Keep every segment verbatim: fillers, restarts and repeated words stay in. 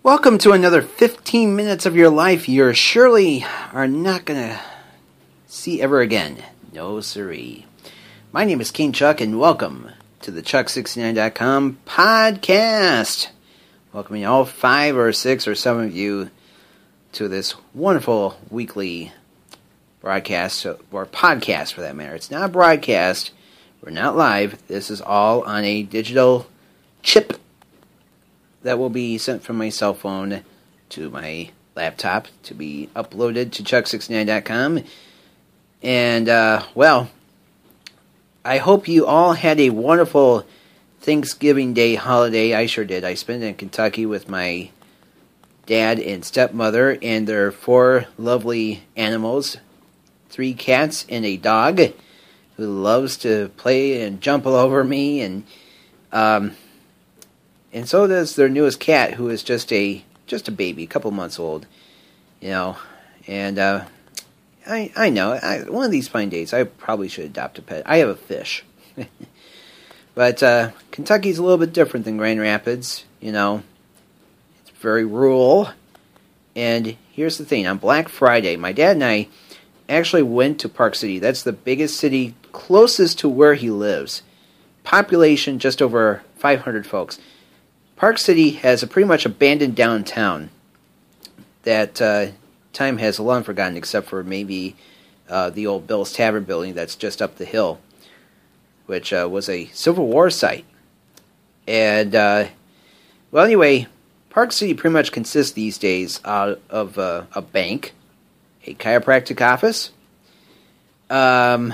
Welcome to another fifteen minutes of your life you surely are not going to see ever again. No siree. My name is King Chuck, and welcome to the Chuck sixty-nine dot com podcast. Welcoming all five or six or seven of you to this wonderful weekly broadcast, or podcast for that matter. It's not a broadcast. We're not live. This is all on a digital chip that will be sent from my cell phone to my laptop to be uploaded to Chuck sixty-nine dot com. And, uh, well, I hope you all had a wonderful Thanksgiving Day holiday. I sure did. I spent it in Kentucky with my dad and stepmother and their four lovely animals, three cats and a dog who loves to play and jump all over me, and um, and so does their newest cat, who is just a just a baby, a couple months old, you know. And uh, I I know I, one of these fine days I probably should adopt a pet. I have a fish, but uh, Kentucky's a little bit different than Grand Rapids, you know. It's very rural, and here's the thing: on Black Friday, my dad and I actually went to Park City. That's the biggest city closest to where he lives. Population just over five hundred folks. Park City has a pretty much abandoned downtown that uh, time has long forgotten, except for maybe uh, the old Bill's Tavern building that's just up the hill, which uh, was a Civil War site. And, uh, well, anyway, Park City pretty much consists these days out of uh, a bank, a chiropractic office, um,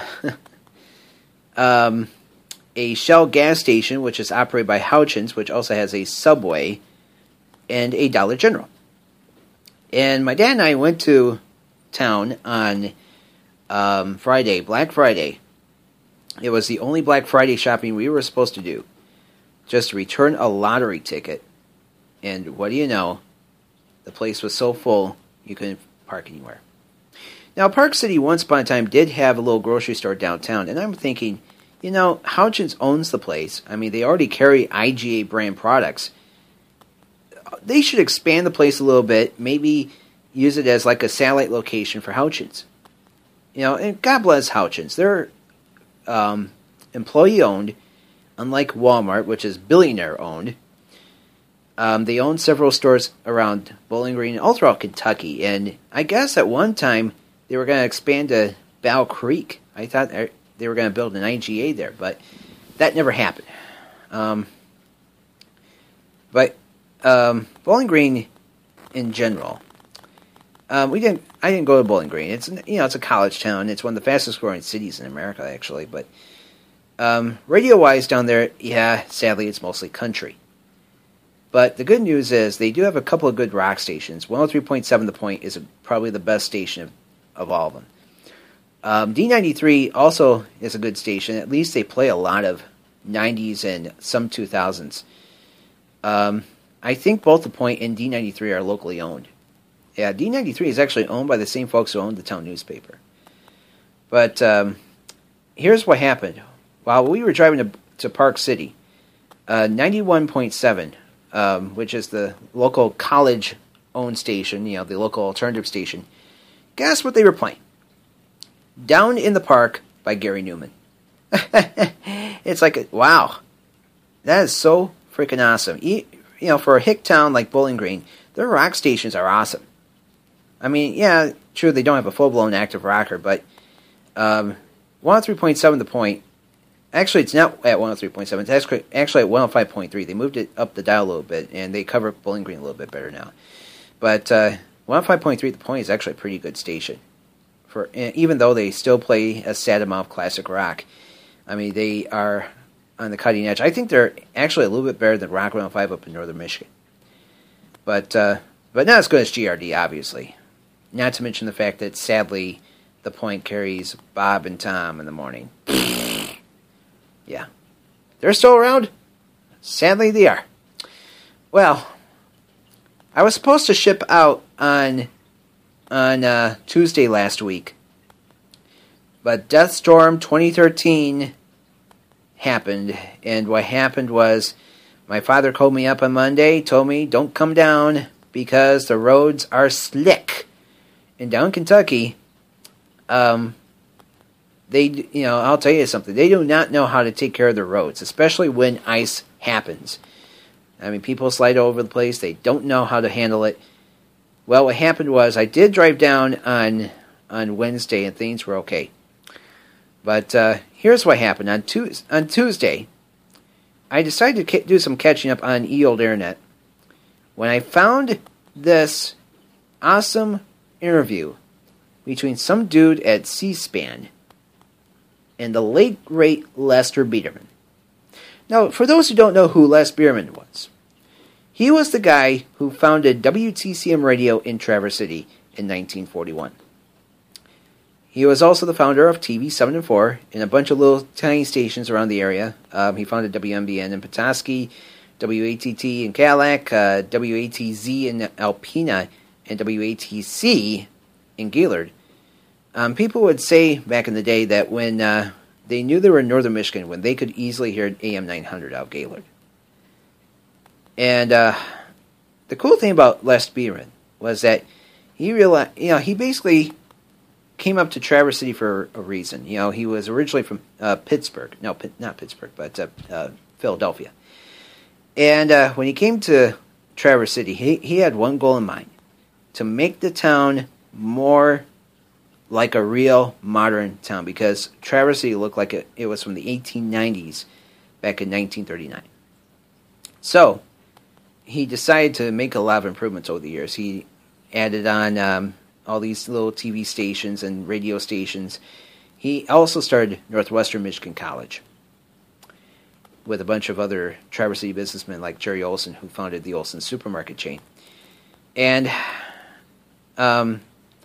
um, a Shell gas station, which is operated by Houchins, which also has a Subway, and a Dollar General. And my dad and I went to town on um, Friday, Black Friday. It was the only Black Friday shopping we were supposed to do, just to return a lottery ticket. And what do you know? The place was so full, you couldn't park anywhere. Now, Park City, once upon a time, did have a little grocery store downtown, and I'm thinking, you know, Houchins owns the place. I mean, they already carry I G A brand products. They should expand the place a little bit, maybe use it as like a satellite location for Houchins. You know, and God bless Houchins. They're um, employee-owned, unlike Walmart, which is billionaire-owned. Um, they own several stores around Bowling Green and all throughout Kentucky, and I guess at one time they were going to expand to Battle Creek. I thought they were going to build an I G A there, but that never happened. Um, but um, Bowling Green, in general, um, we didn't. I didn't go to Bowling Green. It's you know it's a college town. It's one of the fastest growing cities in America, actually. But um, radio-wise down there, yeah, sadly, it's mostly country. But the good news is they do have a couple of good rock stations. one oh three point seven The Point is probably the best station of, of all of them. Um, D ninety-three also is a good station. At least they play a lot of nineties and some two thousands. Um, I think both The Point and D ninety-three are locally owned. Yeah, D ninety-three is actually owned by the same folks who own the town newspaper. But um, here's what happened. While we were driving to, to Park City, uh, ninety-one point seven, um, which is the local college-owned station, you know, the local alternative station, guess what they were playing? Down in the Park by Gary Newman. It's like, wow, that is so freaking awesome. You know, for a hick town like Bowling Green, their rock stations are awesome. I mean, yeah, true, they don't have a full-blown active rocker, but um, one oh three point seven The Point, actually, it's not at one oh three point seven, it's actually, actually at one oh five point three. They moved it up the dial a little bit, and they cover Bowling Green a little bit better now. But uh, one oh five point three The Point is actually a pretty good station. For, even though they still play a sad amount of classic rock. I mean, they are on the cutting edge. I think they're actually a little bit better than Rock one oh five up in northern Michigan. But uh, but not as good as G R D, obviously. Not to mention the fact that, sadly, The Point carries Bob and Tom in the morning. Yeah. They're still around? Sadly, they are. Well, I was supposed to ship out on... on uh, Tuesday last week. But Death Storm twenty thirteen happened, and what happened was my father called me up on Monday, told me, don't come down, because the roads are slick. And down in Kentucky, um, they, you know, I'll tell you something. They do not know how to take care of their roads, especially when ice happens. I mean, people slide over the place. They don't know how to handle it. Well, what happened was I did drive down on on Wednesday, and things were okay. But uh, here's what happened. On, Tues- on Tuesday, I decided to ca- do some catching up on E! Old Internet when I found this awesome interview between some dude at C-SPAN and the late, great Lester Biederman. Now, for those who don't know who Les Biederman was, he was the guy who founded W T C M Radio in Traverse City in nineteen forty-one. He was also the founder of T V seven and four and a bunch of little tiny stations around the area. Um, he founded W M B N in Petoskey, W A T T in Cadillac, uh, W A T Z in Alpena, and W A T C in Gaylord. Um, people would say back in the day that when uh, they knew they were in northern Michigan, when they could easily hear A M nine hundred out of Gaylord. And uh, the cool thing about Les Biederman was that he realized, you know, he basically came up to Traverse City for a reason. You know, he was originally from uh, Pittsburgh. No, P- not Pittsburgh, but uh, uh, Philadelphia. And uh, when he came to Traverse City, he, he had one goal in mind: to make the town more like a real modern town, because Traverse City looked like it, it was from the eighteen nineties back in nineteen thirty-nine. So he decided to make a lot of improvements over the years. He added on um, all these little T V stations and radio stations. He also started Northwestern Michigan College with a bunch of other Traverse City businessmen like Jerry Olson, who founded the Olson supermarket chain. And um,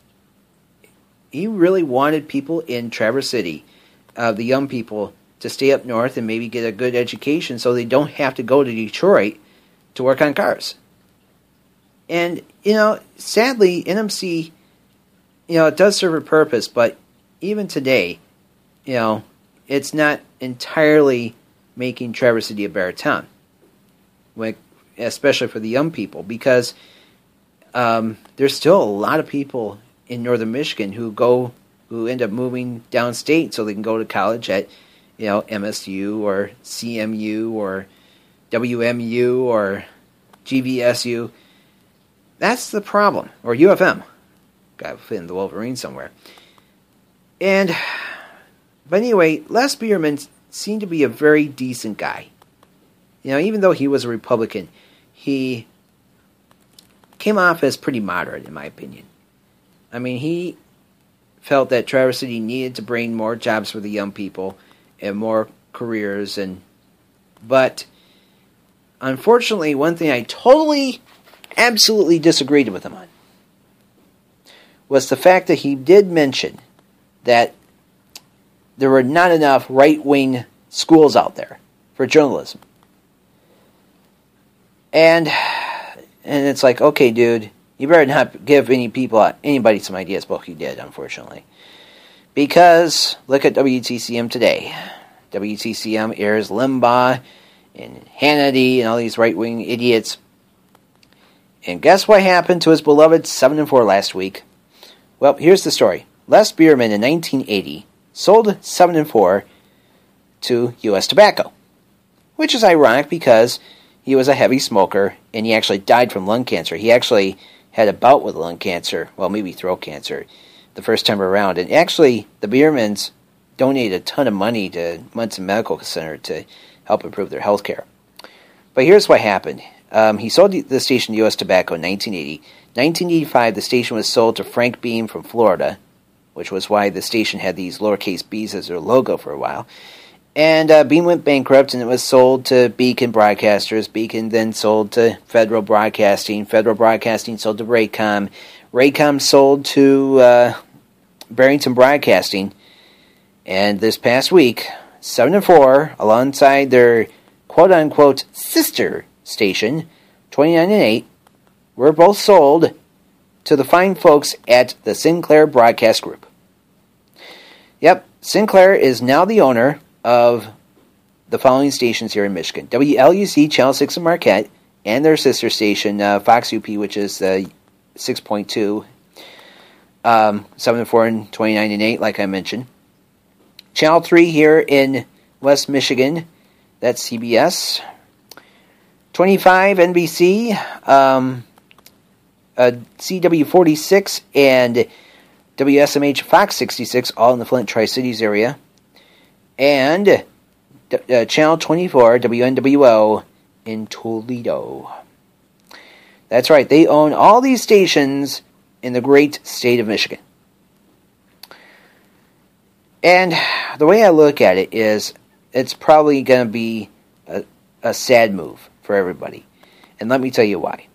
he really wanted people in Traverse City, uh, the young people, to stay up north and maybe get a good education so they don't have to go to Detroit to work on cars. And, you know, sadly, N M C, you know, it does serve a purpose, but even today, you know, it's not entirely making Traverse City a better town, when, especially for the young people, because um, there's still a lot of people in northern Michigan who go, who end up moving downstate so they can go to college at, you know, M S U or C M U or W M U or G V S U. That's the problem. Or U F M. Got to fit in the Wolverine somewhere. And, but anyway, Les Biederman seemed to be a very decent guy. You know, even though he was a Republican, he came off as pretty moderate, in my opinion. I mean, he felt that Traverse City needed to bring more jobs for the young people and more careers, and but unfortunately, one thing I totally, absolutely disagreed with him on was the fact that he did mention that there were not enough right-wing schools out there for journalism. And and it's like, okay, dude, you better not give any people, anybody some ideas, but he did, unfortunately. Because, look at W T C M today. W T C M airs Limbaugh and Hannity and all these right-wing idiots. And guess what happened to his beloved seven and four last week? Well, here's the story. Les Biederman in nineteen eighty sold seven and four to U S Tobacco, which is ironic because he was a heavy smoker and he actually died from lung cancer. He actually had a bout with lung cancer, well, maybe throat cancer, the first time around. And actually, the Biedermans donated a ton of money to Munson Medical Center to help improve their health care. But here's what happened. Um, he sold the station to U S Tobacco in nineteen eighty. nineteen eighty-five, the station was sold to Frank Beam from Florida, which was why the station had these lowercase b's as their logo for a while. And uh, Beam went bankrupt, and it was sold to Beacon Broadcasters. Beacon then sold to Federal Broadcasting. Federal Broadcasting sold to Raycom. Raycom sold to uh, Barrington Broadcasting. And this past week, seven and four, alongside their quote-unquote sister station, twenty-nine and eight, were both sold to the fine folks at the Sinclair Broadcast Group. Yep, Sinclair is now the owner of the following stations here in Michigan: W L U C Channel six in Marquette, and their sister station, uh, Fox U P, which is uh, six point two, um, seven and four and twenty-nine and eight, like I mentioned. Channel three here in West Michigan, that's C B S. twenty-five, N B C, um, uh, C W forty-six, and W S M H Fox sixty-six, all in the Flint Tri-Cities area. And uh, Channel twenty-four, W N W O, in Toledo. That's right, they own all these stations in the great state of Michigan. And the way I look at it is, it's probably going to be a, a sad move for everybody. And let me tell you why.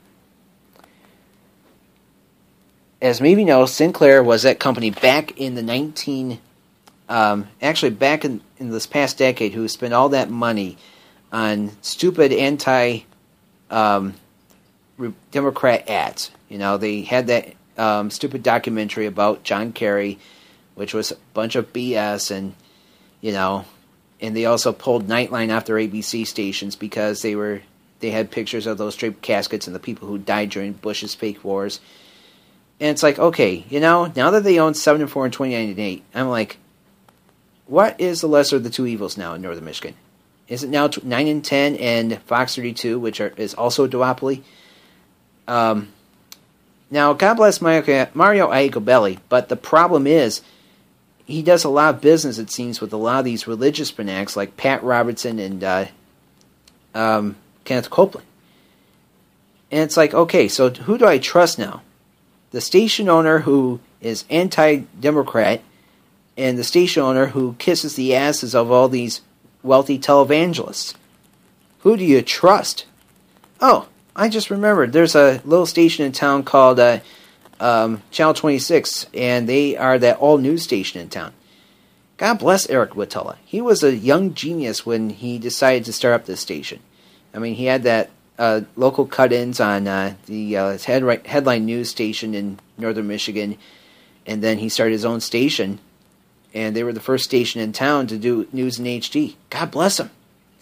As maybe you know, Sinclair was that company back in the nineteen... Um, actually, back in, in this past decade, who spent all that money on stupid anti... Um, Democrat ads. You know, they had that um, stupid documentary about John Kerry, which was a bunch of B S, and, you know, and they also pulled Nightline off their A B C stations because they were they had pictures of those draped caskets and the people who died during Bush's fake wars. And it's like, okay, you know, now that they own seven and four and twenty-nine and eight, I'm like, what is the lesser of the two evils now in Northern Michigan? Is it now nine and ten and Fox thirty-two, which are, is also a duopoly? Um, now, God bless Mario, Mario Iacobelli, but the problem is, he does a lot of business, it seems, with a lot of these religious fanatics like Pat Robertson and uh, um, Kenneth Copeland. And it's like, okay, so who do I trust now? The station owner who is anti-Democrat and the station owner who kisses the asses of all these wealthy televangelists. Who do you trust? Oh, I just remembered. There's a little station in town called uh, um, Channel twenty-six, and they are that all-news station in town. God bless Eric Wittella. He was a young genius when he decided to start up this station. I mean, he had that uh, local cut-ins on uh, the uh, head- headline news station in northern Michigan, and then he started his own station, and they were the first station in town to do news in H D. God bless him.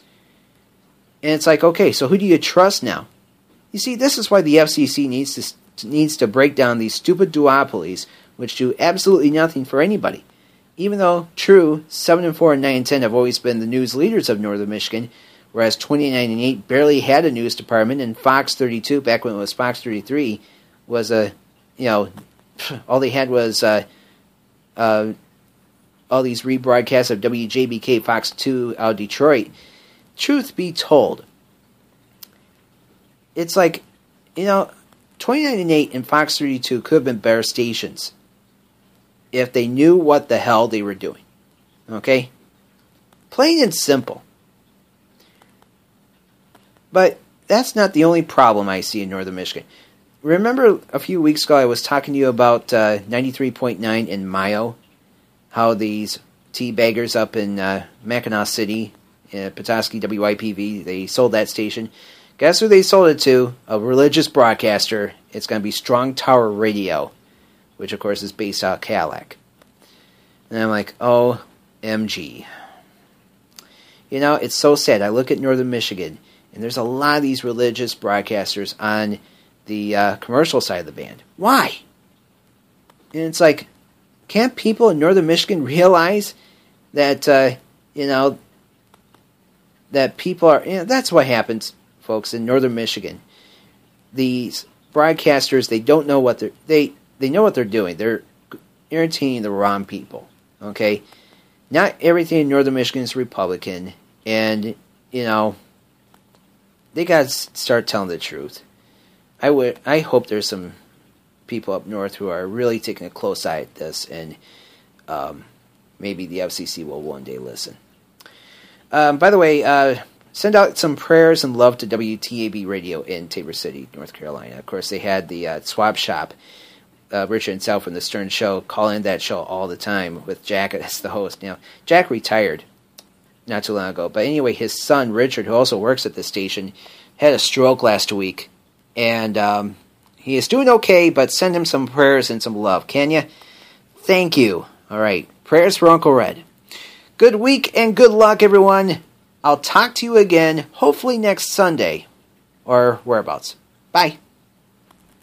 And it's like, okay, so who do you trust now? You see, this is why the F C C needs to needs to break down these stupid duopolies, which do absolutely nothing for anybody. Even though, true, seven and four and nine and ten have always been the news leaders of northern Michigan, whereas twenty-nine and eight barely had a news department, and Fox thirty-two, back when it was Fox thirty-three, was a, you know, all they had was uh, uh, all these rebroadcasts of W J B K Fox two out of Detroit. Truth be told, it's like, you know, twenty-nine and eight and Fox thirty-two could have been better stations if they knew what the hell they were doing. Okay? Plain and simple. But that's not the only problem I see in northern Michigan. Remember a few weeks ago I was talking to you about uh, ninety-three point nine in Mayo? How these teabaggers up in uh, Mackinac City, uh, Petoskey W I P V, they sold that station. Guess who they sold it to? A religious broadcaster. It's going to be Strong Tower Radio, which of course is based out of Cadillac. And I'm like, O M G. You know, it's so sad. I look at northern Michigan, and there's a lot of these religious broadcasters on the uh, commercial side of the band. Why? And it's like, can't people in northern Michigan realize that, uh, you know, that people are, you know, that's what happens, folks, in northern Michigan. These broadcasters, they don't know what they're, they, they know what they're doing. They're entertaining the wrong people, okay? Not everything in northern Michigan is Republican, and, you know, they got to start telling the truth. I would, I hope there's some people up north who are really taking a close eye at this, and um, maybe the F C C will one day listen. Um, by the way, uh, send out some prayers and love to W T A B Radio in Tabor City, North Carolina. Of course, they had the uh, swap shop. Uh, Richard and Sal from the Stern Show call in that show all the time with Jack as the host. Now, Jack retired not too long ago, but anyway, his son Richard, who also works at the station, had a stroke last week, and um, he is doing okay, but send him some prayers and some love, can you? Thank you. All right, prayers for Uncle Red. Good week and good luck, everyone. I'll talk to you again, hopefully next Sunday. or whereabouts. Bye.